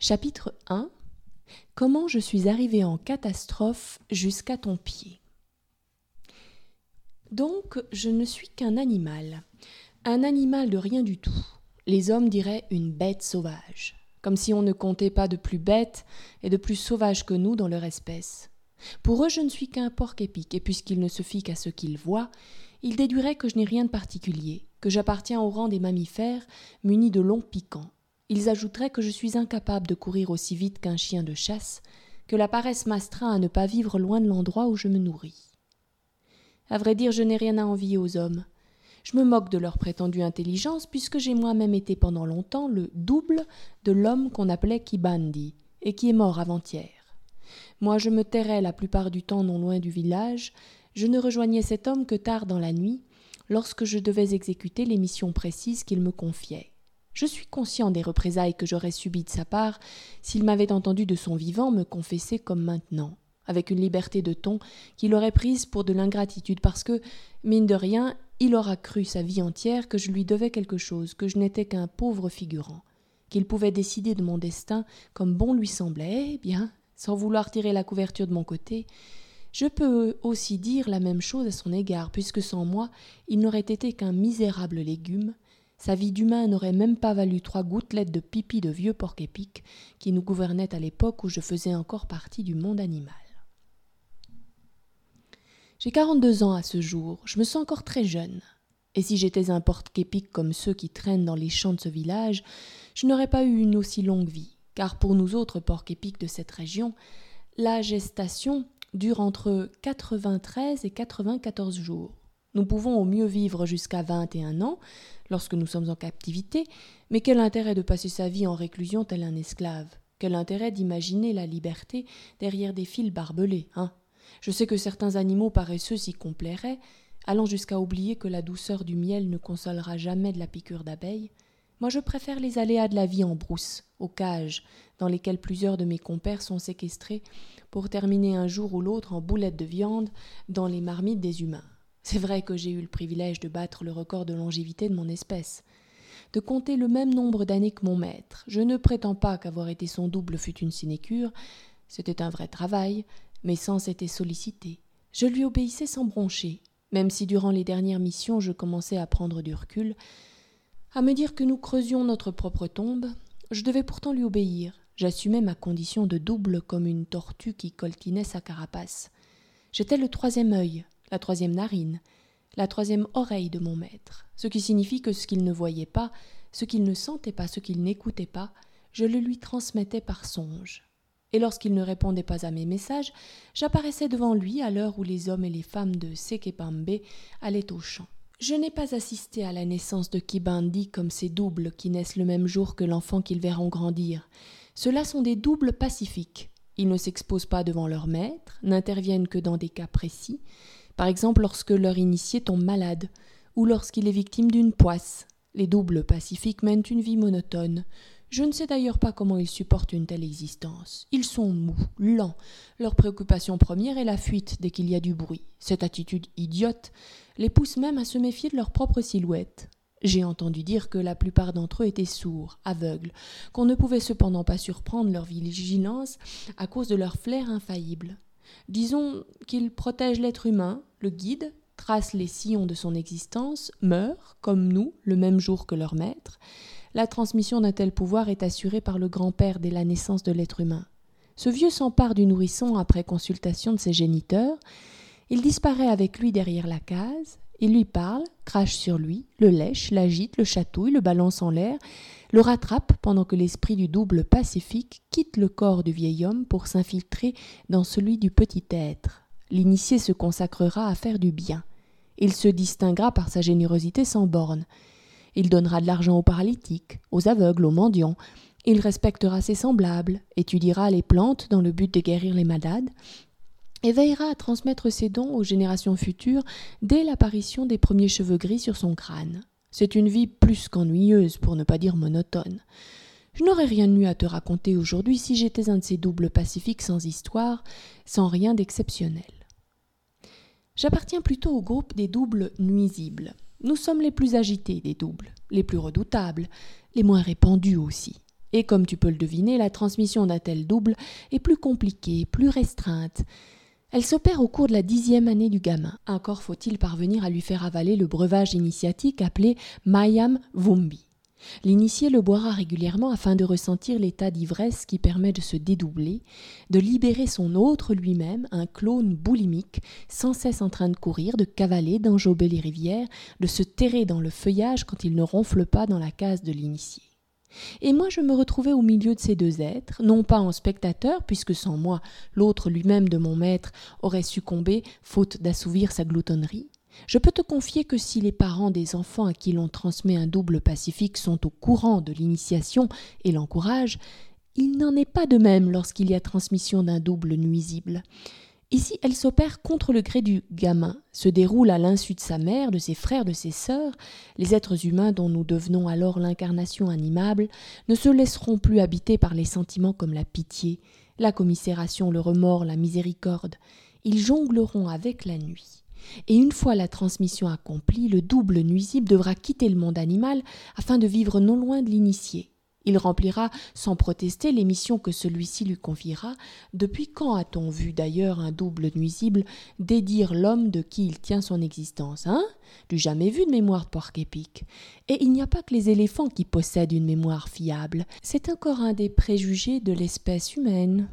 Chapitre 1. Comment je suis arrivé en catastrophe jusqu'à ton pied. Donc, je ne suis qu'un animal de rien du tout. Les hommes diraient une bête sauvage, comme si on ne comptait pas de plus bêtes et de plus sauvages que nous dans leur espèce. Pour eux, je ne suis qu'un porc-épic, et puisqu'ils ne se fient qu'à ce qu'ils voient, ils déduiraient que je n'ai rien de particulier, que j'appartiens au rang des mammifères munis de longs piquants. Ils ajouteraient que je suis incapable de courir aussi vite qu'un chien de chasse, que la paresse m'astreint à ne pas vivre loin de l'endroit où je me nourris. À vrai dire, je n'ai rien à envier aux hommes. Je me moque de leur prétendue intelligence puisque j'ai moi-même été pendant longtemps le double de l'homme qu'on appelait Kibandi et qui est mort avant-hier. Moi, je me terrais la plupart du temps non loin du village. Je ne rejoignais cet homme que tard dans la nuit, lorsque je devais exécuter les missions précises qu'il me confiait. Je suis conscient des représailles que j'aurais subies de sa part s'il m'avait entendu de son vivant me confesser comme maintenant, avec une liberté de ton qu'il aurait prise pour de l'ingratitude parce que, mine de rien, il aura cru sa vie entière que je lui devais quelque chose, que je n'étais qu'un pauvre figurant, qu'il pouvait décider de mon destin comme bon lui semblait. Eh bien, sans vouloir tirer la couverture de mon côté, je peux aussi dire la même chose à son égard, puisque sans moi, il n'aurait été qu'un misérable légume. Sa vie d'humain n'aurait même pas valu 3 gouttelettes de pipi de vieux porc-épic qui nous gouvernait à l'époque où je faisais encore partie du monde animal. J'ai 42 ans à ce jour, je me sens encore très jeune. Et si j'étais un porc-épic comme ceux qui traînent dans les champs de ce village, je n'aurais pas eu une aussi longue vie, car pour nous autres porc-épics de cette région, la gestation dure entre 93 et 94 jours. Nous pouvons au mieux vivre jusqu'à 21 ans, lorsque nous sommes en captivité, mais quel intérêt de passer sa vie en réclusion tel un esclave? Quel intérêt d'imaginer la liberté derrière des fils barbelés, hein? Je sais que certains animaux paresseux s'y complairaient, allant jusqu'à oublier que la douceur du miel ne consolera jamais de la piqûre d'abeille. Moi, je préfère les aléas de la vie en brousse, aux cages, dans lesquelles plusieurs de mes compères sont séquestrés pour terminer un jour ou l'autre en boulettes de viande dans les marmites des humains. C'est vrai que j'ai eu le privilège de battre le record de longévité de mon espèce, de compter le même nombre d'années que mon maître. Je ne prétends pas qu'avoir été son double fût une sinécure. C'était un vrai travail, mes sens étaient sollicités. Je lui obéissais sans broncher, même si durant les dernières missions je commençais à prendre du recul. À me dire que nous creusions notre propre tombe, je devais pourtant lui obéir. J'assumais ma condition de double comme une tortue qui coltinait sa carapace. J'étais le 3e œil, la 3e narine, la 3e oreille de mon maître, ce qui signifie que ce qu'il ne voyait pas, ce qu'il ne sentait pas, ce qu'il n'écoutait pas, je le lui transmettais par songe. Et lorsqu'il ne répondait pas à mes messages, j'apparaissais devant lui à l'heure où les hommes et les femmes de Sekepambe allaient au champ. Je n'ai pas assisté à la naissance de Kibandi comme ces doubles qui naissent le même jour que l'enfant qu'ils verront grandir. Ceux-là sont des doubles pacifiques. Ils ne s'exposent pas devant leur maître, n'interviennent que dans des cas précis, par exemple lorsque leur initié tombe malade, ou lorsqu'il est victime d'une poisse. Les doubles pacifiques mènent une vie monotone. Je ne sais d'ailleurs pas comment ils supportent une telle existence. Ils sont mous, lents. Leur préoccupation première est la fuite dès qu'il y a du bruit. Cette attitude idiote les pousse même à se méfier de leur propre silhouette. J'ai entendu dire que la plupart d'entre eux étaient sourds, aveugles, qu'on ne pouvait cependant pas surprendre leur vigilance à cause de leur flair infaillible. Disons qu'ils protègent l'être humain, le guident, tracent les sillons de son existence, meurent, comme nous, le même jour que leur maître. La transmission d'un tel pouvoir est assurée par le grand-père dès la naissance de l'être humain. Ce vieux s'empare du nourrisson après consultation de ses géniteurs. Il disparaît avec lui derrière la case. Il lui parle, crache sur lui, le lèche, l'agite, le chatouille, le balance en l'air, le rattrape pendant que l'esprit du double pacifique quitte le corps du vieil homme pour s'infiltrer dans celui du petit être. L'initié se consacrera à faire du bien. Il se distinguera par sa générosité sans borne. Il donnera de l'argent aux paralytiques, aux aveugles, aux mendiants. Il respectera ses semblables, étudiera les plantes dans le but de guérir les malades, et veillera à transmettre ses dons aux générations futures dès l'apparition des premiers cheveux gris sur son crâne. C'est une vie plus qu'ennuyeuse, pour ne pas dire monotone. Je n'aurais rien de mieux à te raconter aujourd'hui si j'étais un de ces doubles pacifiques sans histoire, sans rien d'exceptionnel. J'appartiens plutôt au groupe des doubles nuisibles. Nous sommes les plus agités des doubles, les plus redoutables, les moins répandus aussi. Et comme tu peux le deviner, la transmission d'un tel double est plus compliquée, plus restreinte. Elle s'opère au cours de la 10e année du gamin. Encore faut-il parvenir à lui faire avaler le breuvage initiatique appelé Mayam Vumbi. L'initié le boira régulièrement afin de ressentir l'état d'ivresse qui permet de se dédoubler, de libérer son autre lui-même, un clone boulimique, sans cesse en train de courir, de cavaler, d'enjamber les rivières, de se terrer dans le feuillage quand il ne ronfle pas dans la case de l'initié. Et moi je me retrouvais au milieu de ces deux êtres, non pas en spectateur, puisque sans moi, l'autre lui-même de mon maître aurait succombé, faute d'assouvir sa gloutonnerie. Je peux te confier que si les parents des enfants à qui l'on transmet un double pacifique sont au courant de l'initiation et l'encouragent, il n'en est pas de même lorsqu'il y a transmission d'un double nuisible. Ici, elle s'opère contre le gré du gamin, se déroule à l'insu de sa mère, de ses frères, de ses sœurs. Les êtres humains dont nous devenons alors l'incarnation animable ne se laisseront plus habiter par les sentiments comme la pitié, la commisération, le remords, la miséricorde. Ils jongleront avec la nuit. Et une fois la transmission accomplie, le double nuisible devra quitter le monde animal afin de vivre non loin de l'initié. Il remplira sans protester les missions que celui-ci lui confiera. Depuis quand a-t-on vu d'ailleurs un double nuisible dédire l'homme de qui il tient son existence, hein? Du jamais vu de mémoire de porc-épic. Et il n'y a pas que les éléphants qui possèdent une mémoire fiable. C'est encore un des préjugés de l'espèce humaine.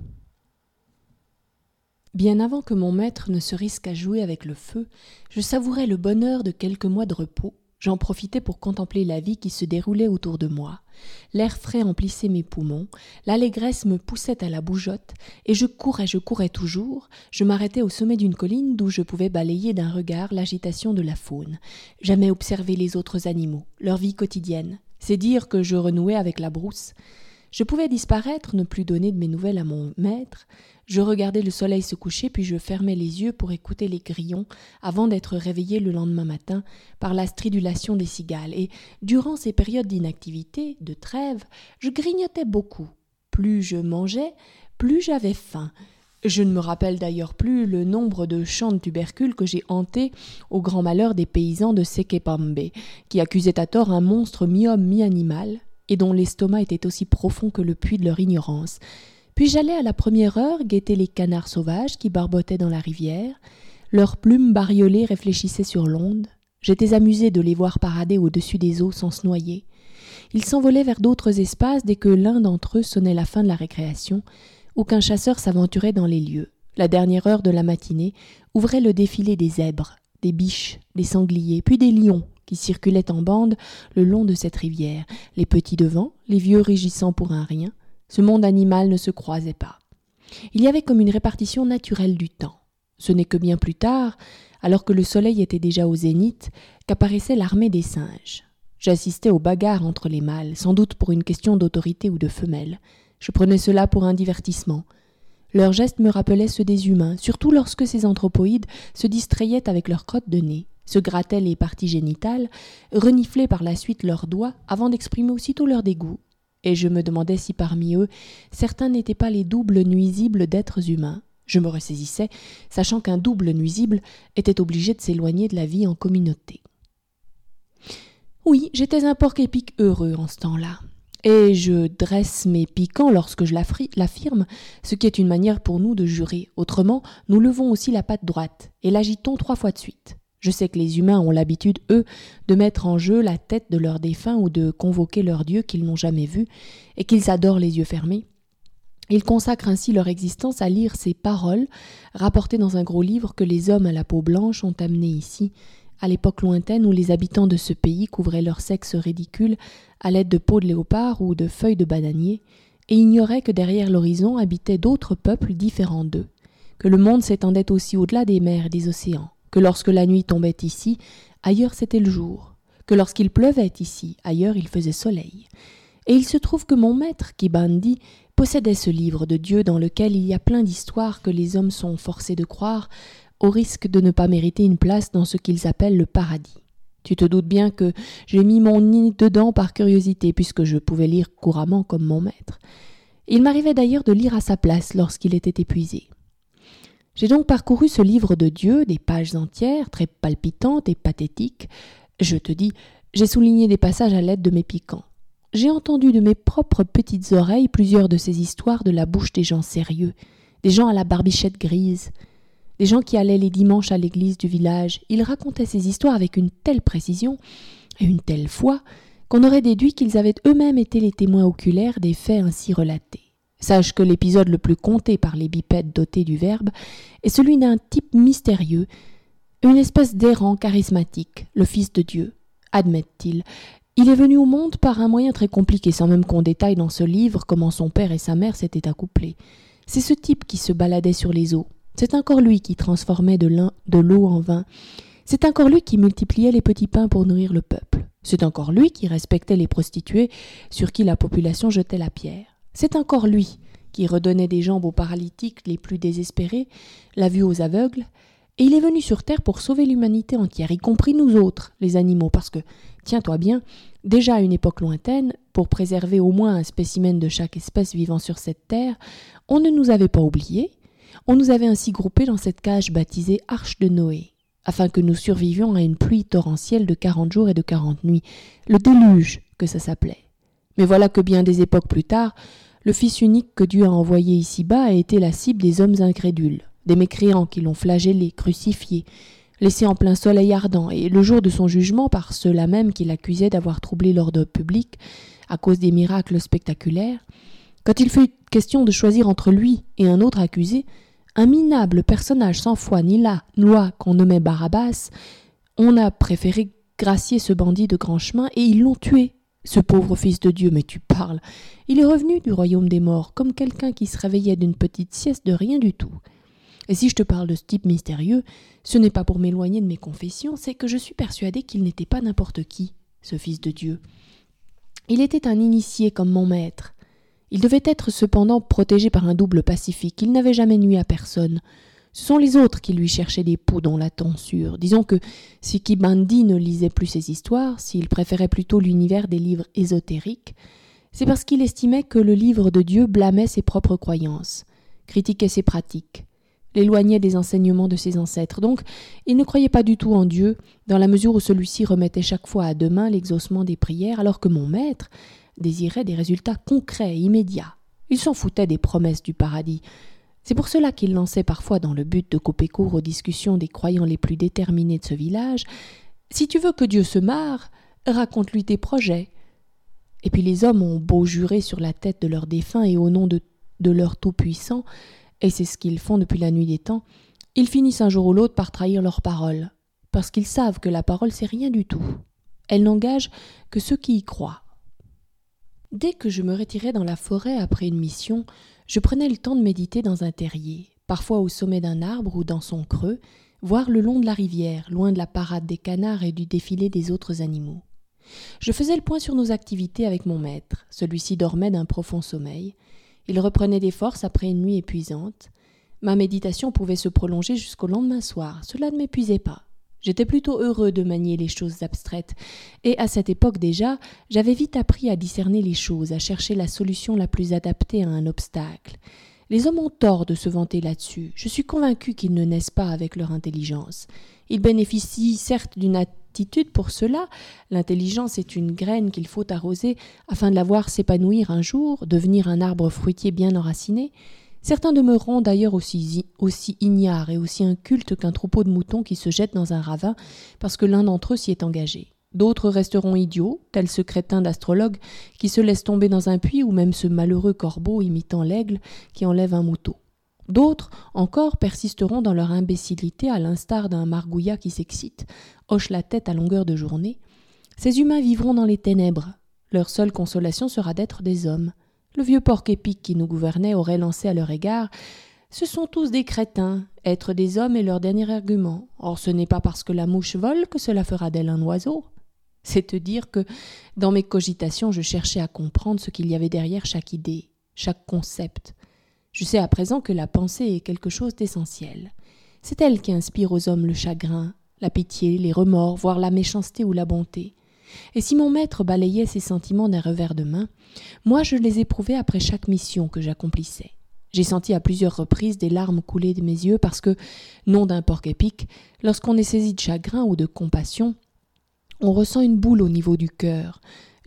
Bien avant que mon maître ne se risque à jouer avec le feu, je savourais le bonheur de quelques mois de repos. J'en profitais pour contempler la vie qui se déroulait autour de moi. L'air frais emplissait mes poumons, l'allégresse me poussait à la bougeotte, et je courais toujours. Je m'arrêtais au sommet d'une colline d'où je pouvais balayer d'un regard l'agitation de la faune. Jamais observer les autres animaux, leur vie quotidienne. C'est dire que je renouais avec la brousse. Je pouvais disparaître, ne plus donner de mes nouvelles à mon maître. Je regardais le soleil se coucher, puis je fermais les yeux pour écouter les grillons avant d'être réveillé le lendemain matin par la stridulation des cigales. Et durant ces périodes d'inactivité, de trêve, je grignotais beaucoup. Plus je mangeais, plus j'avais faim. Je ne me rappelle d'ailleurs plus le nombre de champs de tubercules que j'ai hantés au grand malheur des paysans de Sekepambe, qui accusaient à tort un monstre mi-homme mi-animal, et dont l'estomac était aussi profond que le puits de leur ignorance. Puis j'allais à la première heure guetter les canards sauvages qui barbotaient dans la rivière. Leurs plumes bariolées réfléchissaient sur l'onde. J'étais amusé de les voir parader au-dessus des eaux sans se noyer. Ils s'envolaient vers d'autres espaces dès que l'un d'entre eux sonnait la fin de la récréation ou qu'un chasseur s'aventurait dans les lieux. La dernière heure de la matinée ouvrait le défilé des zèbres, des biches, des sangliers, puis des lions qui circulaient en bande le long de cette rivière, les petits devant, les vieux rugissant pour un rien. Ce monde animal ne se croisait pas. Il y avait comme une répartition naturelle du temps. Ce n'est que bien plus tard, alors que le soleil était déjà au zénith, qu'apparaissait l'armée des singes. J'assistais aux bagarres entre les mâles, sans doute pour une question d'autorité ou de femelle. Je prenais cela pour un divertissement. Leurs gestes me rappelaient ceux des humains, surtout lorsque ces anthropoïdes se distrayaient avec leurs crottes de nez, se grattaient les parties génitales, reniflaient par la suite leurs doigts avant d'exprimer aussitôt leur dégoût. Et je me demandais si parmi eux, certains n'étaient pas les doubles nuisibles d'êtres humains. Je me ressaisissais, sachant qu'un double nuisible était obligé de s'éloigner de la vie en communauté. Oui, j'étais un porc-épic heureux en ce temps-là. Et je dresse mes piquants lorsque je l'affirme, ce qui est une manière pour nous de jurer. Autrement, nous levons aussi la patte droite et l'agitons 3 fois de suite. Je sais que les humains ont l'habitude, eux, de mettre en jeu la tête de leurs défunts ou de convoquer leur Dieu qu'ils n'ont jamais vu et qu'ils adorent les yeux fermés. Ils consacrent ainsi leur existence à lire ces paroles rapportées dans un gros livre que les hommes à la peau blanche ont amené ici, à l'époque lointaine où les habitants de ce pays couvraient leur sexe ridicule à l'aide de peaux de léopard ou de feuilles de bananier, et ignoraient que derrière l'horizon habitaient d'autres peuples différents d'eux, que le monde s'étendait aussi au-delà des mers et des océans, que lorsque la nuit tombait ici, ailleurs c'était le jour, que lorsqu'il pleuvait ici, ailleurs il faisait soleil. Et il se trouve que mon maître, Kibandi, possédait ce livre de Dieu dans lequel il y a plein d'histoires que les hommes sont forcés de croire, au risque de ne pas mériter une place dans ce qu'ils appellent le paradis. Tu te doutes bien que j'ai mis mon nez dedans par curiosité, puisque je pouvais lire couramment comme mon maître. Il m'arrivait d'ailleurs de lire à sa place lorsqu'il était épuisé. J'ai donc parcouru ce livre de Dieu, des pages entières, très palpitantes et pathétiques. Je te dis, j'ai souligné des passages à l'aide de mes piquants. j'ai entendu de mes propres petites oreilles plusieurs de ces histoires de la bouche des gens sérieux, des gens à la barbichette grise, des gens qui allaient les dimanches à l'église du village. Ils racontaient ces histoires avec une telle précision et une telle foi qu'on aurait déduit qu'ils avaient eux-mêmes été les témoins oculaires des faits ainsi relatés. Sache que l'épisode le plus conté par les bipèdes dotés du verbe est celui d'un type mystérieux, une espèce d'errant charismatique, le Fils de Dieu. Admettent-ils, il est venu au monde par un moyen très compliqué, sans même qu'on détaille dans ce livre comment son père et sa mère s'étaient accouplés. C'est ce type qui se baladait sur les eaux. C'est encore lui qui transformait de l'eau en vin. C'est encore lui qui multipliait les petits pains pour nourrir le peuple. C'est encore lui qui respectait les prostituées sur qui la population jetait la pierre. C'est encore lui qui redonnait des jambes aux paralytiques les plus désespérés, la vue aux aveugles, et il est venu sur terre pour sauver l'humanité entière, y compris nous autres, les animaux, parce que, tiens-toi bien, déjà à une époque lointaine, pour préserver au moins un spécimen de chaque espèce vivant sur cette terre, on ne nous avait pas oubliés, on nous avait ainsi groupés dans cette cage baptisée Arche de Noé, afin que nous survivions à une pluie torrentielle de 40 jours et de 40 nuits, le déluge que ça s'appelait. Mais voilà que bien des époques plus tard, le Fils unique que Dieu a envoyé ici-bas a été la cible des hommes incrédules, des mécréants qui l'ont flagellé, crucifié, laissé en plein soleil ardent, et le jour de son jugement par ceux-là même qui l'accusaient d'avoir troublé l'ordre public à cause des miracles spectaculaires, quand il fut question de choisir entre lui et un autre accusé, un minable personnage sans foi ni loi qu'on nommait Barabbas, on a préféré gracier ce bandit de grand chemin et ils l'ont tué. Ce pauvre Fils de Dieu, mais tu parles. Il est revenu du royaume des morts, comme quelqu'un qui se réveillait d'une petite sieste de rien du tout. Et si je te parle de ce type mystérieux, ce n'est pas pour m'éloigner de mes confessions, c'est que je suis persuadée qu'il n'était pas n'importe qui, ce Fils de Dieu. Il était un initié comme mon maître. Il devait être cependant protégé par un double pacifique. Il n'avait jamais nui à personne. Ce sont les autres qui lui cherchaient des poux dans la tonsure. Disons que si Kibandi ne lisait plus ses histoires, s'il préférait plutôt l'univers des livres ésotériques, c'est parce qu'il estimait que le livre de Dieu blâmait ses propres croyances, critiquait ses pratiques, l'éloignait des enseignements de ses ancêtres. Donc, il ne croyait pas du tout en Dieu, dans la mesure où celui-ci remettait chaque fois à demain l'exaucement des prières, alors que mon maître désirait des résultats concrets et immédiats. Il s'en foutait des promesses du paradis. C'est pour cela qu'il lançait parfois dans le but de couper court aux discussions des croyants les plus déterminés de ce village « Si tu veux que Dieu se marre, raconte-lui tes projets. » Et puis les hommes ont beau jurer sur la tête de leurs défunts et au nom de leur Tout-Puissant, et c'est ce qu'ils font depuis la nuit des temps, ils finissent un jour ou l'autre par trahir leur parole, parce qu'ils savent que la parole c'est rien du tout. Elle n'engage que ceux qui y croient. Dès que je me retirais dans la forêt après une mission, je prenais le temps de méditer dans un terrier, parfois au sommet d'un arbre ou dans son creux, voire le long de la rivière, loin de la parade des canards et du défilé des autres animaux. Je faisais le point sur nos activités avec mon maître. Celui-ci dormait d'un profond sommeil. Il reprenait des forces après une nuit épuisante. Ma méditation pouvait se prolonger jusqu'au lendemain soir. Cela ne m'épuisait pas. J'étais plutôt heureux de manier les choses abstraites. Et à cette époque déjà, j'avais vite appris à discerner les choses, à chercher la solution la plus adaptée à un obstacle. Les hommes ont tort de se vanter là-dessus. Je suis convaincu qu'ils ne naissent pas avec leur intelligence. Ils bénéficient certes d'une attitude pour cela. L'intelligence est une graine qu'il faut arroser afin de la voir s'épanouir un jour, devenir un arbre fruitier bien enraciné. Certains demeureront d'ailleurs aussi ignares et aussi incultes qu'un troupeau de moutons qui se jette dans un ravin parce que l'un d'entre eux s'y est engagé. D'autres resteront idiots, tel ce crétin d'astrologue qui se laisse tomber dans un puits ou même ce malheureux corbeau imitant l'aigle qui enlève un mouton. D'autres encore persisteront dans leur imbécilité à l'instar d'un margouillat qui s'excite, hoche la tête à longueur de journée. Ces humains vivront dans les ténèbres. Leur seule consolation sera d'être des hommes. Le vieux porc-épic qui nous gouvernait aurait lancé à leur égard « Ce sont tous des crétins, être des hommes est leur dernier argument. Or ce n'est pas parce que la mouche vole que cela fera d'elle un oiseau. » C'est te dire que, dans mes cogitations, je cherchais à comprendre ce qu'il y avait derrière chaque idée, chaque concept. Je sais à présent que la pensée est quelque chose d'essentiel. C'est elle qui inspire aux hommes le chagrin, la pitié, les remords, voire la méchanceté ou la bonté. Et si mon maître balayait ces sentiments d'un revers de main, moi je les éprouvais après chaque mission que j'accomplissais. J'ai senti à plusieurs reprises des larmes couler de mes yeux parce que, nom d'un porc-épic, lorsqu'on est saisi de chagrin ou de compassion, on ressent une boule au niveau du cœur.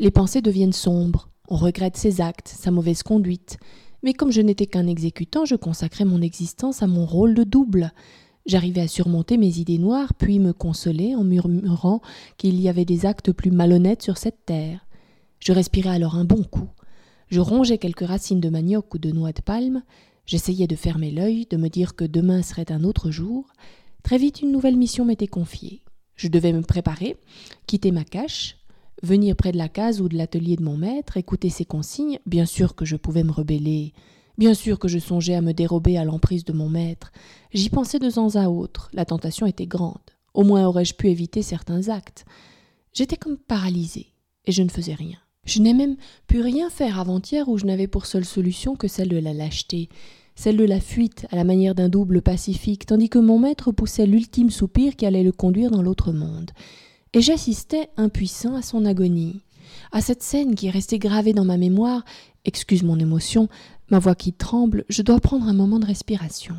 Les pensées deviennent sombres, on regrette ses actes, sa mauvaise conduite. Mais comme je n'étais qu'un exécutant, je consacrais mon existence à mon rôle de double. J'arrivais à surmonter mes idées noires, puis me consoler en murmurant qu'il y avait des actes plus malhonnêtes sur cette terre. Je respirais alors un bon coup. Je rongeais quelques racines de manioc ou de noix de palme. J'essayais de fermer l'œil, de me dire que demain serait un autre jour. Très vite, une nouvelle mission m'était confiée. Je devais me préparer, quitter ma cache, venir près de la case ou de l'atelier de mon maître, écouter ses consignes. Bien sûr que je pouvais me rebeller. Bien sûr que je songeais à me dérober à l'emprise de mon maître. J'y pensais de temps à autre. La tentation était grande. Au moins aurais-je pu éviter certains actes. J'étais comme paralysée, et je ne faisais rien. Je n'ai même pu rien faire avant-hier où je n'avais pour seule solution que celle de la lâcheté, celle de la fuite à la manière d'un double pacifique, tandis que mon maître poussait l'ultime soupir qui allait le conduire dans l'autre monde. Et j'assistais impuissant à son agonie, à cette scène qui est restée gravée dans ma mémoire. Excuse mon émotion, ma voix qui tremble, je dois prendre un moment de respiration.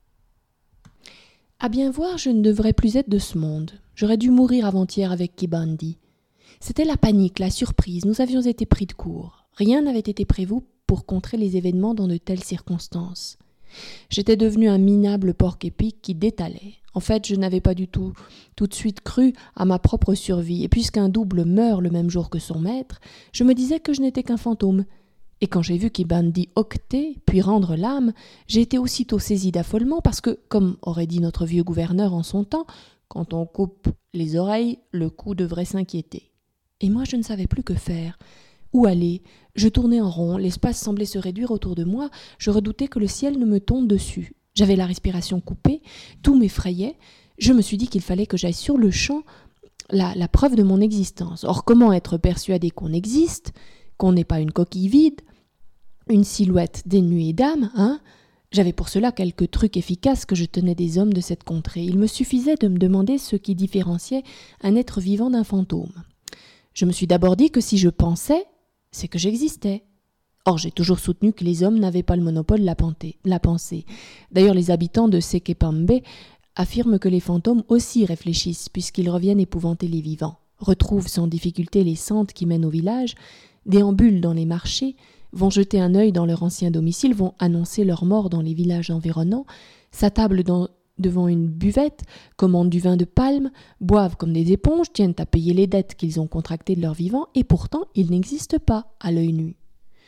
À bien voir, je ne devrais plus être de ce monde. J'aurais dû mourir avant-hier avec Kibandi. C'était la panique, la surprise, nous avions été pris de court. Rien n'avait été prévu pour contrer les événements dans de telles circonstances. J'étais devenu un minable porc-épic qui détalait. En fait, je n'avais pas du tout de suite cru à ma propre survie, et puisqu'un double meurt le même jour que son maître, je me disais que je n'étais qu'un fantôme. Et quand j'ai vu Kibandi octer, puis rendre l'âme, j'ai été aussitôt saisi d'affolement parce que, comme aurait dit notre vieux gouverneur en son temps, quand on coupe les oreilles, le cou devrait s'inquiéter. Et moi, je ne savais plus que faire. Où aller? Je tournais en rond, l'espace semblait se réduire autour de moi, je redoutais que le ciel ne me tombe dessus. J'avais la respiration coupée, tout m'effrayait. Je me suis dit qu'il fallait que j'aille sur le champ la preuve de mon existence. Or, comment être persuadé qu'on existe, qu'on n'est pas une coquille vide, une silhouette dénuée d'âme, hein? J'avais pour cela quelques trucs efficaces que je tenais des hommes de cette contrée. Il me suffisait de me demander ce qui différenciait un être vivant d'un fantôme. Je me suis d'abord dit que si je pensais, c'est que j'existais. Or, j'ai toujours soutenu que les hommes n'avaient pas le monopole de la pensée. D'ailleurs, les habitants de Sekepambe affirment que les fantômes aussi réfléchissent, puisqu'ils reviennent épouvanter les vivants, retrouvent sans difficulté les sentes qui mènent au village, déambulent dans les marchés, vont jeter un œil dans leur ancien domicile, vont annoncer leur mort dans les villages environnants, s'attablent devant une buvette, commandent du vin de palme, boivent comme des éponges, tiennent à payer les dettes qu'ils ont contractées de leur vivant, et pourtant ils n'existent pas à l'œil nu.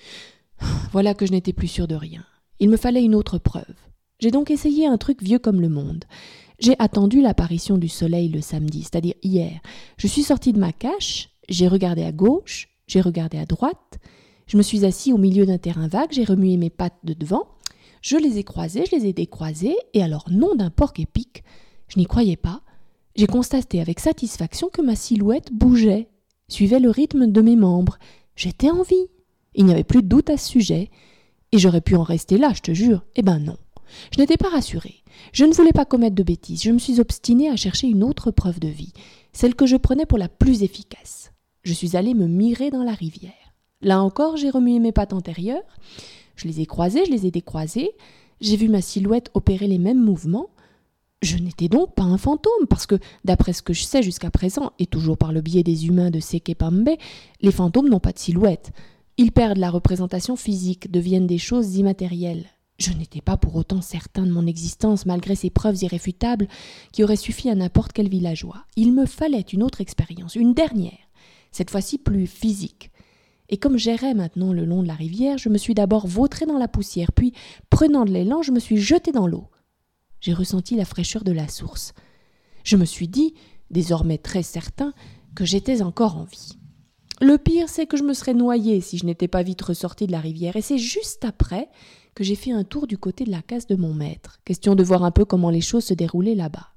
Voilà que je n'étais plus sûr de rien. Il me fallait une autre preuve. J'ai donc essayé un truc vieux comme le monde. J'ai attendu l'apparition du soleil le samedi, c'est-à-dire hier. Je suis sorti de ma cache, j'ai regardé à gauche, j'ai regardé à droite, je me suis assis au milieu d'un terrain vague, j'ai remué mes pattes de devant, je les ai croisées, je les ai décroisées, et alors, nom d'un porc-épic, je n'y croyais pas, j'ai constaté avec satisfaction que ma silhouette bougeait, suivait le rythme de mes membres. J'étais en vie. Il n'y avait plus de doute à ce sujet. Et j'aurais pu en rester là, je te jure. Eh ben non. Je n'étais pas rassurée. Je ne voulais pas commettre de bêtises. Je me suis obstinée à chercher une autre preuve de vie, celle que je prenais pour la plus efficace. Je suis allée me mirer dans la rivière. Là encore, j'ai remué mes pattes antérieures. Je les ai croisées, je les ai décroisées. J'ai vu ma silhouette opérer les mêmes mouvements. Je n'étais donc pas un fantôme, parce que, d'après ce que je sais jusqu'à présent, et toujours par le biais des humains de Sekepambe, les fantômes n'ont pas de silhouette. Ils perdent la représentation physique, deviennent des choses immatérielles. Je n'étais pas pour autant certain de mon existence, malgré ces preuves irréfutables qui auraient suffi à n'importe quel villageois. Il me fallait une autre expérience, une dernière, cette fois-ci plus physique. Et comme j'errais maintenant le long de la rivière, je me suis d'abord vautrée dans la poussière, puis, prenant de l'élan, je me suis jetée dans l'eau. J'ai ressenti la fraîcheur de la source. Je me suis dit, désormais très certain, que j'étais encore en vie. Le pire, c'est que je me serais noyée si je n'étais pas vite ressortie de la rivière, et c'est juste après que j'ai fait un tour du côté de la case de mon maître, question de voir un peu comment les choses se déroulaient là-bas.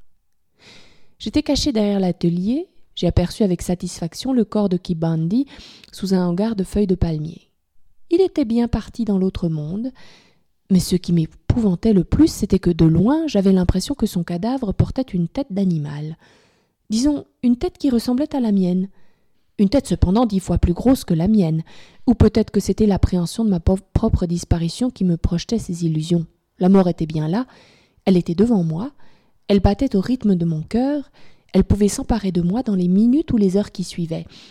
J'étais cachée derrière l'atelier, j'ai aperçu avec satisfaction le corps de Kibandi sous un hangar de feuilles de palmier. Il était bien parti dans l'autre monde, mais ce qui m'épouvantait le plus, c'était que de loin, j'avais l'impression que son cadavre portait une tête d'animal. Disons, une tête qui ressemblait à la mienne. Une tête cependant 10 fois plus grosse que la mienne. Ou peut-être que c'était l'appréhension de ma propre disparition qui me projetait ces illusions. La mort était bien là, elle était devant moi, elle battait au rythme de mon cœur, elle pouvait s'emparer de moi dans les minutes ou les heures qui suivaient.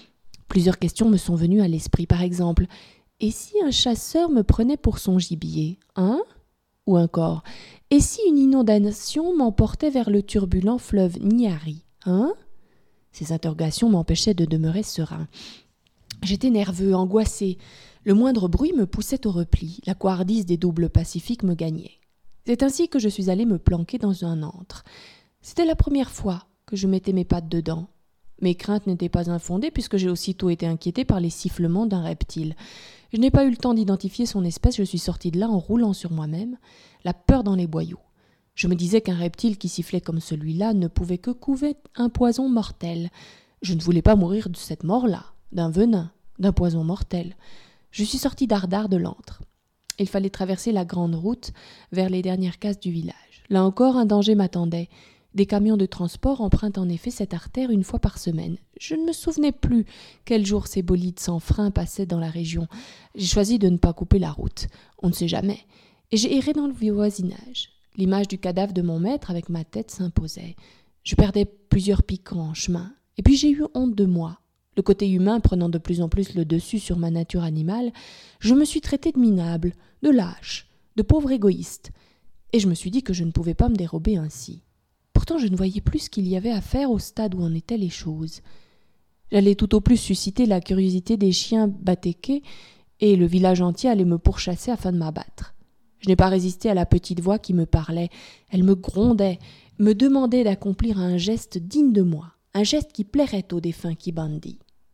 Plusieurs questions me sont venues à l'esprit. Par exemple, et si un chasseur me prenait pour son gibier, hein? Ou encore, et si une inondation m'emportait vers le turbulent fleuve Nyari, hein? Ces interrogations m'empêchaient de demeurer serein. J'étais nerveux, angoissé. Le moindre bruit me poussait au repli. La couardise des doubles pacifiques me gagnait. C'est ainsi que je suis allé me planquer dans un antre. C'était la première fois que je mettais mes pattes dedans. Mes craintes n'étaient pas infondées puisque j'ai aussitôt été inquiété par les sifflements d'un reptile. Je n'ai pas eu le temps d'identifier son espèce, je suis sorti de là en roulant sur moi-même, la peur dans les boyaux. Je me disais qu'un reptile qui sifflait comme celui-là ne pouvait que couver un poison mortel. Je ne voulais pas mourir de cette mort-là, d'un venin, d'un poison mortel. Je suis sorti dardard de l'antre. Il fallait traverser la grande route vers les dernières cases du village. Là encore, un danger m'attendait. Des camions de transport empruntent en effet cette artère une fois par semaine. Je ne me souvenais plus quel jour ces bolides sans frein passaient dans la région. J'ai choisi de ne pas couper la route. On ne sait jamais. Et j'ai erré dans le voisinage. L'image du cadavre de mon maître avec ma tête s'imposait. Je perdais plusieurs piquants en chemin. Et puis j'ai eu honte de moi. Le côté humain prenant de plus en plus le dessus sur ma nature animale, je me suis traité de minable, de lâche, de pauvre égoïste. Et je me suis dit que je ne pouvais pas me dérober ainsi. Pourtant, je ne voyais plus ce qu'il y avait à faire au stade où en étaient les choses. J'allais tout au plus susciter la curiosité des chiens batéqués et le village entier allait me pourchasser afin de m'abattre. Je n'ai pas résisté à la petite voix qui me parlait. Elle me grondait, me demandait d'accomplir un geste digne de moi, un geste qui plairait au défunt Kibandi.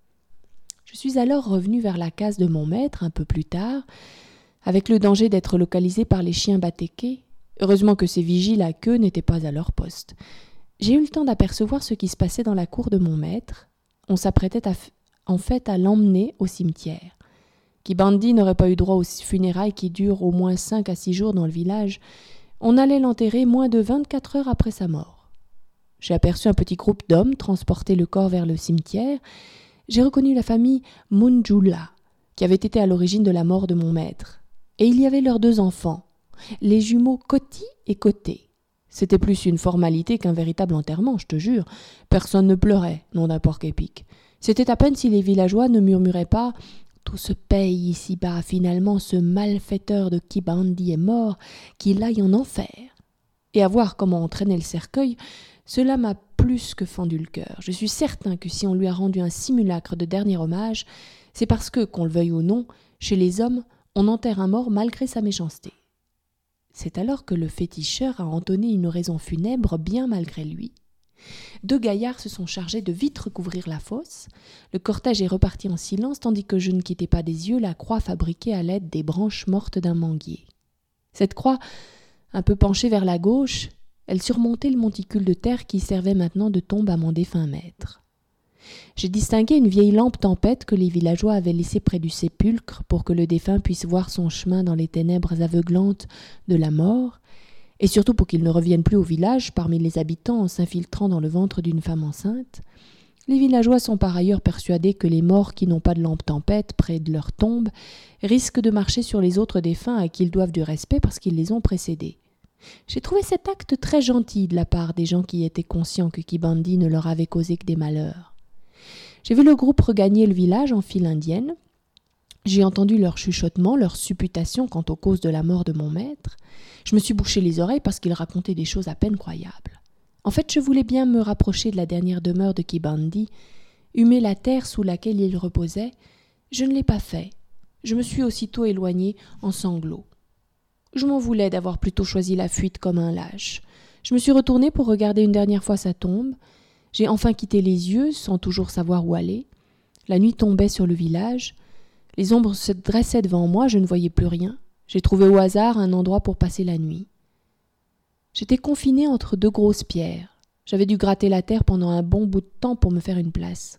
Je suis alors revenu vers la case de mon maître un peu plus tard, avec le danger d'être localisé par les chiens batéqués. Heureusement que ces vigiles à queue n'étaient pas à leur poste. J'ai eu le temps d'apercevoir ce qui se passait dans la cour de mon maître. On s'apprêtait en fait à l'emmener au cimetière. Kibandi n'aurait pas eu droit aux funérailles qui durent au moins 5 à 6 jours dans le village. On allait l'enterrer moins de 24 heures après sa mort. J'ai aperçu un petit groupe d'hommes transporter le corps vers le cimetière. J'ai reconnu la famille Munjula, qui avait été à l'origine de la mort de mon maître. Et il y avait leurs 2 enfants, les jumeaux Koti et Koté. C'était plus une formalité qu'un véritable enterrement, je te jure. Personne ne pleurait, nom d'un porc épic. C'était à peine si les villageois ne murmuraient pas « Tout se paye ici-bas, finalement ce malfaiteur de Kibandi est mort, qu'il aille en enfer !» Et à voir comment on traînait le cercueil, cela m'a plus que fendu le cœur. Je suis certain que si on lui a rendu un simulacre de dernier hommage, c'est parce que, qu'on le veuille ou non, chez les hommes, on enterre un mort malgré sa méchanceté. C'est alors que le féticheur a entonné une oraison funèbre bien malgré lui. 2 gaillards se sont chargés de vite recouvrir la fosse. Le cortège est reparti en silence tandis que je ne quittais pas des yeux la croix fabriquée à l'aide des branches mortes d'un manguier. Cette croix, un peu penchée vers la gauche, elle surmontait le monticule de terre qui servait maintenant de tombe à mon défunt maître. J'ai distingué une vieille lampe tempête que les villageois avaient laissée près du sépulcre pour que le défunt puisse voir son chemin dans les ténèbres aveuglantes de la mort, et surtout pour qu'il ne revienne plus au village parmi les habitants en s'infiltrant dans le ventre d'une femme enceinte. Les villageois sont par ailleurs persuadés que les morts qui n'ont pas de lampe tempête près de leur tombe risquent de marcher sur les autres défunts à qui ils doivent du respect parce qu'ils les ont précédés. J'ai trouvé cet acte très gentil de la part des gens qui étaient conscients que Kibandi ne leur avait causé que des malheurs. J'ai vu le groupe regagner le village en file indienne. J'ai entendu leurs chuchotements, leurs supputations quant aux causes de la mort de mon maître. Je me suis bouché les oreilles parce qu'ils racontaient des choses à peine croyables. En fait, je voulais bien me rapprocher de la dernière demeure de Kibandi, humer la terre sous laquelle il reposait. Je ne l'ai pas fait. Je me suis aussitôt éloigné en sanglots. Je m'en voulais d'avoir plutôt choisi la fuite comme un lâche. Je me suis retourné pour regarder une dernière fois sa tombe. J'ai enfin quitté les yeux, sans toujours savoir où aller. La nuit tombait sur le village. Les ombres se dressaient devant moi, je ne voyais plus rien. J'ai trouvé au hasard un endroit pour passer la nuit. J'étais confiné entre 2 grosses pierres. J'avais dû gratter la terre pendant un bon bout de temps pour me faire une place.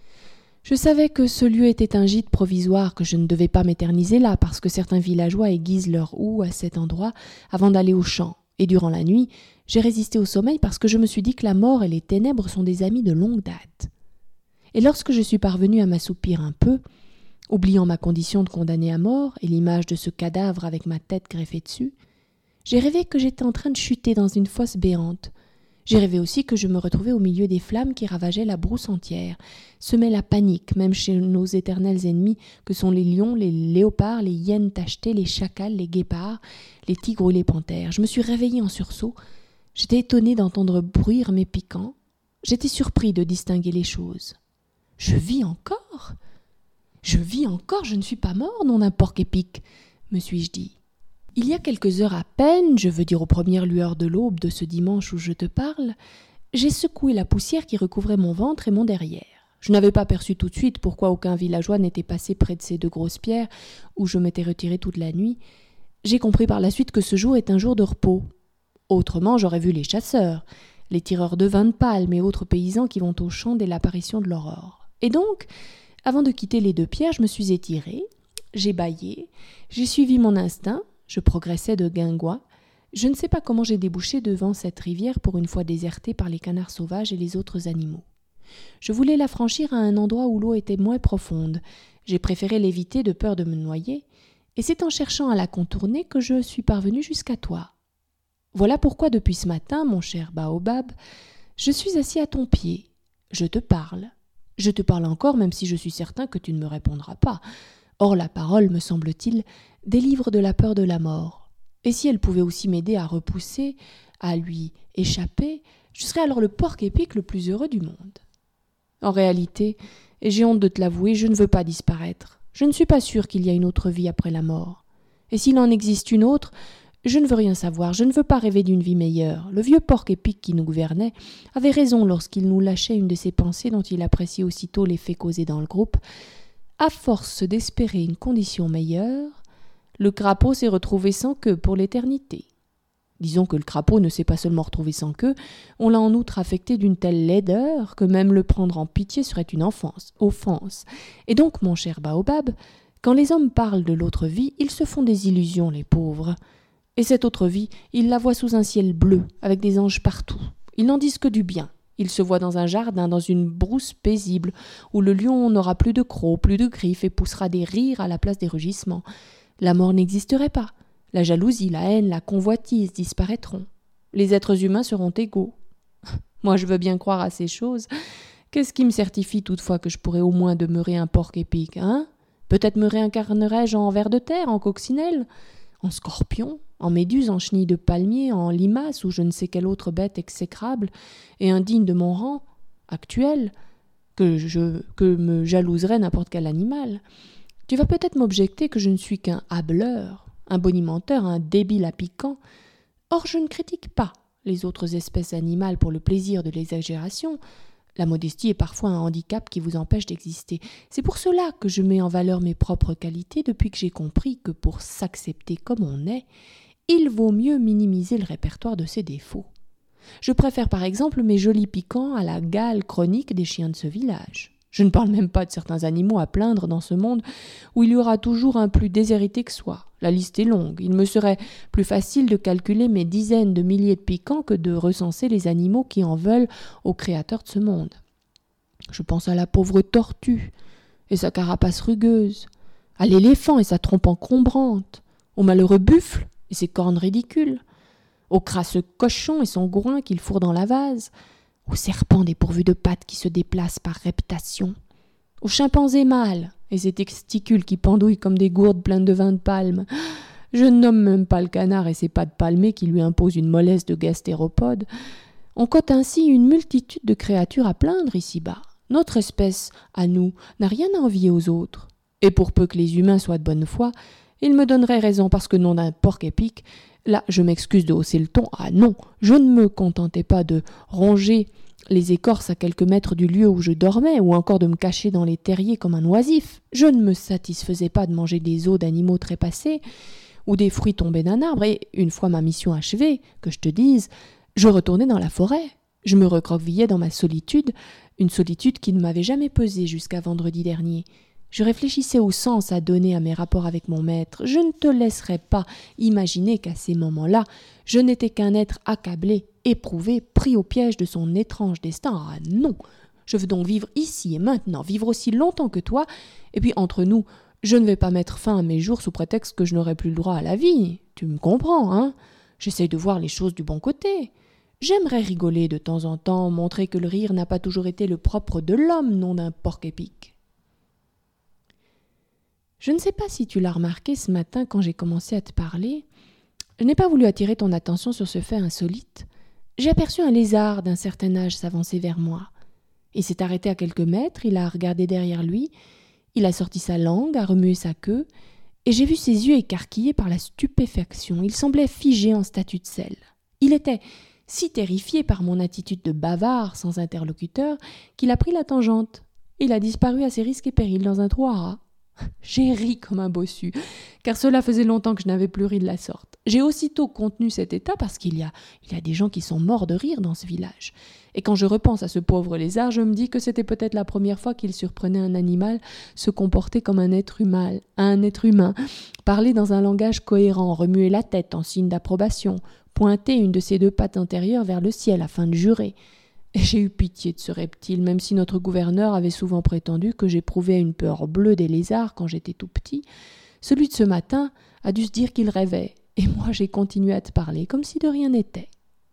Je savais que ce lieu était un gîte provisoire, que je ne devais pas m'éterniser là, parce que certains villageois aiguisent leur houe à cet endroit avant d'aller au champ. Et durant la nuit, j'ai résisté au sommeil parce que je me suis dit que la mort et les ténèbres sont des amis de longue date. Et lorsque je suis parvenu à m'assoupir un peu, oubliant ma condition de condamné à mort et l'image de ce cadavre avec ma tête greffée dessus, j'ai rêvé que j'étais en train de chuter dans une fosse béante. J'ai rêvé aussi que je me retrouvais au milieu des flammes qui ravageaient la brousse entière, semaient la panique, même chez nos éternels ennemis que sont les lions, les léopards, les hyènes tachetées, les chacals, les guépards, les tigres ou les panthères. Je me suis réveillée en sursaut. J'étais étonnée d'entendre bruire mes piquants. J'étais surpris de distinguer les choses. Je vis encore ? Je vis encore, je ne suis pas mort, nom d'un porc-épic, me suis-je dit. Il y a quelques heures à peine, je veux dire aux premières lueurs de l'aube de ce dimanche où je te parle, j'ai secoué la poussière qui recouvrait mon ventre et mon derrière. Je n'avais pas perçu tout de suite pourquoi aucun villageois n'était passé près de ces deux grosses pierres où je m'étais retiré toute la nuit. J'ai compris par la suite que ce jour est un jour de repos. Autrement, j'aurais vu les chasseurs, les tireurs de vin de palme et autres paysans qui vont au champ dès l'apparition de l'aurore. Et donc, avant de quitter les deux pierres, je me suis étirée, j'ai bâillé, j'ai suivi mon instinct, je progressais de guingois. Je ne sais pas comment j'ai débouché devant cette rivière pour une fois désertée par les canards sauvages et les autres animaux. Je voulais la franchir à un endroit où l'eau était moins profonde. J'ai préféré l'éviter de peur de me noyer, et c'est en cherchant à la contourner que je suis parvenue jusqu'à toi. Voilà pourquoi depuis ce matin, mon cher baobab, je suis assis à ton pied. Je te parle. Je te parle encore, même si je suis certain que tu ne me répondras pas. Or la parole, me semble-t-il, délivre de la peur de la mort. Et si elle pouvait aussi m'aider à repousser, à lui échapper, je serais alors le porc-épic le plus heureux du monde. En réalité, et j'ai honte de te l'avouer, je ne veux pas disparaître. Je ne suis pas sûre qu'il y a une autre vie après la mort. Et s'il en existe une autre, je ne veux rien savoir, je ne veux pas rêver d'une vie meilleure. Le vieux porc-épic qui nous gouvernait avait raison lorsqu'il nous lâchait une de ces pensées dont il appréciait aussitôt l'effet causé dans le groupe. À force d'espérer une condition meilleure, le crapaud s'est retrouvé sans queue pour l'éternité. Disons que le crapaud ne s'est pas seulement retrouvé sans queue, on l'a en outre affecté d'une telle laideur que même le prendre en pitié serait une offense. Et donc, mon cher baobab, quand les hommes parlent de l'autre vie, ils se font des illusions, les pauvres. Et cette autre vie, ils la voient sous un ciel bleu, avec des anges partout. Ils n'en disent que du bien. Ils se voient dans un jardin, dans une brousse paisible, où le lion n'aura plus de crocs, plus de griffes, et poussera des rires à la place des rugissements. La mort n'existerait pas. La jalousie, la haine, la convoitise disparaîtront. Les êtres humains seront égaux. Moi, je veux bien croire à ces choses. Qu'est-ce qui me certifie toutefois que je pourrais au moins demeurer un porc-épic, hein ? Peut-être me réincarnerai-je en ver de terre, en coccinelle, en scorpion, en méduse, en chenille de palmier, en limace ou je ne sais quelle autre bête exécrable et indigne de mon rang actuel, que me jalouserait n'importe quel animal. Tu vas peut-être m'objecter que je ne suis qu'un hâbleur, un bonimenteur, un débile à piquant. Or, je ne critique pas les autres espèces animales pour le plaisir de l'exagération. La modestie est parfois un handicap qui vous empêche d'exister. C'est pour cela que je mets en valeur mes propres qualités depuis que j'ai compris que pour s'accepter comme on est, il vaut mieux minimiser le répertoire de ses défauts. Je préfère par exemple mes jolis piquants à la gale chronique des chiens de ce village. Je ne parle même pas de certains animaux à plaindre dans ce monde où il y aura toujours un plus déshérité que soi. La liste est longue. Il me serait plus facile de calculer mes dizaines de milliers de piquants que de recenser les animaux qui en veulent au créateur de ce monde. Je pense à la pauvre tortue et sa carapace rugueuse, à l'éléphant et sa trompe encombrante, au malheureux buffle et ses cornes ridicules, au crasseux cochon et son groin qu'il fourre dans la vase, au serpent dépourvu de pattes qui se déplace par réputation, au chimpanzé mâle et ses testicules qui pendouillent comme des gourdes pleines de vin de palme. Je ne nomme même pas le canard et ses pattes palmées qui lui imposent une mollesse de gastéropode. On compte ainsi une multitude de créatures à plaindre ici-bas. Notre espèce, à nous, n'a rien à envier aux autres. Et pour peu que les humains soient de bonne foi, ils me donneraient raison parce que nom d'un porc-épic, là, je m'excuse de hausser le ton. Ah non, je ne me contentais pas de ronger les écorces à quelques mètres du lieu où je dormais, ou encore de me cacher dans les terriers comme un oisif. Je ne me satisfaisais pas de manger des os d'animaux trépassés, ou des fruits tombés d'un arbre, et une fois ma mission achevée, que je te dise, je retournais dans la forêt. Je me recroquevillais dans ma solitude, une solitude qui ne m'avait jamais pesé jusqu'à vendredi dernier. Je réfléchissais au sens à donner à mes rapports avec mon maître. Je ne te laisserai pas imaginer qu'à ces moments-là, je n'étais qu'un être accablé, éprouvé, pris au piège de son étrange destin. Ah non, je veux donc vivre ici et maintenant, vivre aussi longtemps que toi, et puis entre nous, je ne vais pas mettre fin à mes jours sous prétexte que je n'aurai plus le droit à la vie. Tu me comprends, hein ? J'essaye de voir les choses du bon côté. J'aimerais rigoler de temps en temps, montrer que le rire n'a pas toujours été le propre de l'homme, non d'un porc-épic. Je ne sais pas si tu l'as remarqué ce matin quand j'ai commencé à te parler. Je n'ai pas voulu attirer ton attention sur ce fait insolite. J'ai aperçu un lézard d'un certain âge s'avancer vers moi. Il s'est arrêté à quelques mètres, il a regardé derrière lui, il a sorti sa langue, a remué sa queue, et j'ai vu ses yeux écarquillés par la stupéfaction. Il semblait figé en statue de sel. Il était si terrifié par mon attitude de bavard sans interlocuteur qu'il a pris la tangente. Il a disparu à ses risques et périls dans un trou à rats. J'ai ri comme un bossu, car cela faisait longtemps que je n'avais plus ri de la sorte. J'ai aussitôt contenu cet état parce qu'il y a des gens qui sont morts de rire dans ce village. Et quand je repense à ce pauvre lézard, je me dis que c'était peut-être la première fois qu'il surprenait un animal se comporter comme un être humain, parler dans un langage cohérent, remuer la tête en signe d'approbation, pointer une de ses deux pattes antérieures vers le ciel afin de jurer. Et j'ai eu pitié de ce reptile, même si notre gouverneur avait souvent prétendu que j'éprouvais une peur bleue des lézards quand j'étais tout petit. Celui de ce matin a dû se dire qu'il rêvait, et moi j'ai continué à te parler comme si de rien n'était.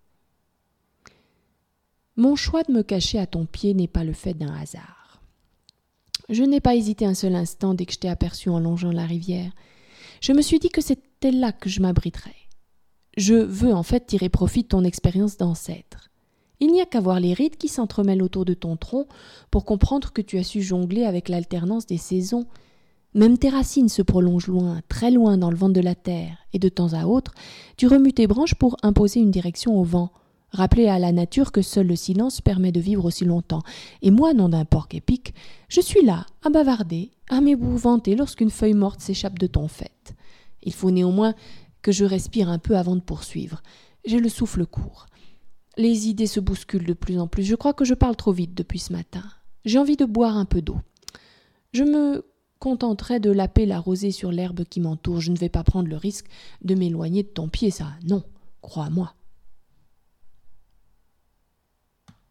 Mon choix de me cacher à ton pied n'est pas le fait d'un hasard. Je n'ai pas hésité un seul instant dès que je t'ai aperçu en longeant la rivière. Je me suis dit que c'était là que je m'abriterais. Je veux en fait tirer profit de ton expérience d'ancêtre. Il n'y a qu'à voir les rides qui s'entremêlent autour de ton tronc pour comprendre que tu as su jongler avec l'alternance des saisons. Même tes racines se prolongent loin, très loin dans le ventre de la terre, et de temps à autre, tu remues tes branches pour imposer une direction au vent, rappeler à la nature que seul le silence permet de vivre aussi longtemps. Et moi, nom d'un porc-épic, je suis là, à bavarder, à m'épouvanter lorsqu'une feuille morte s'échappe de ton faîte. Il faut néanmoins que je respire un peu avant de poursuivre. J'ai le souffle court. Les idées se bousculent de plus en plus. Je crois que je parle trop vite depuis ce matin. J'ai envie de boire un peu d'eau. Je me contenterai de laper la rosée sur l'herbe qui m'entoure. Je ne vais pas prendre le risque de m'éloigner de ton pied, ça, non, crois-moi.